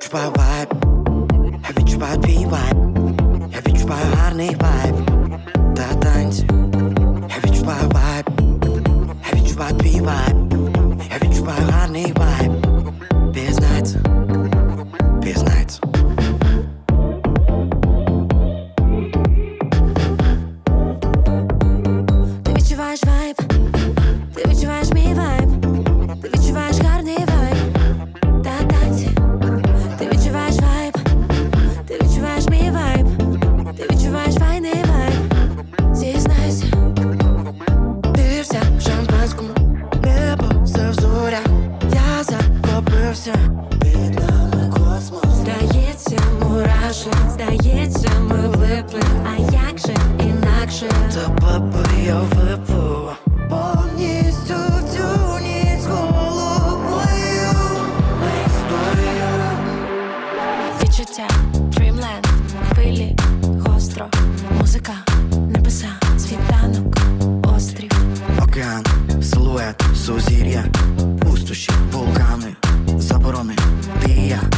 відчуваю вайб, я відчуваю твій вайб, я відчуваю гарний вайб та танці. Я відчуваю вайб, я відчуваю твій вайб, я відчуваю гарний вайб. Пізнається, пізнається. Ти відчуваєш вайб, ти відчуваєш мій вайб, ти відчуваєш гарний вайб та танці. Ти відчуваєш вайб, ти відчуваєш мій вайб, ти відчуваєш файний вайб. Зізнайся. Дився в шампанському, небо все в зорях, я захопився. Під нами космос. Здається, мураши, здається, ми влипли. А як же інакше? Та баби я випив повністю в цю ніч з головою. Історія. Відчуття, Dreamland, хвилі, гостро, музика, небеса, світанок, острів. Океан, силует, сузір'я, пустощі, вулкани, заборони, ти і я.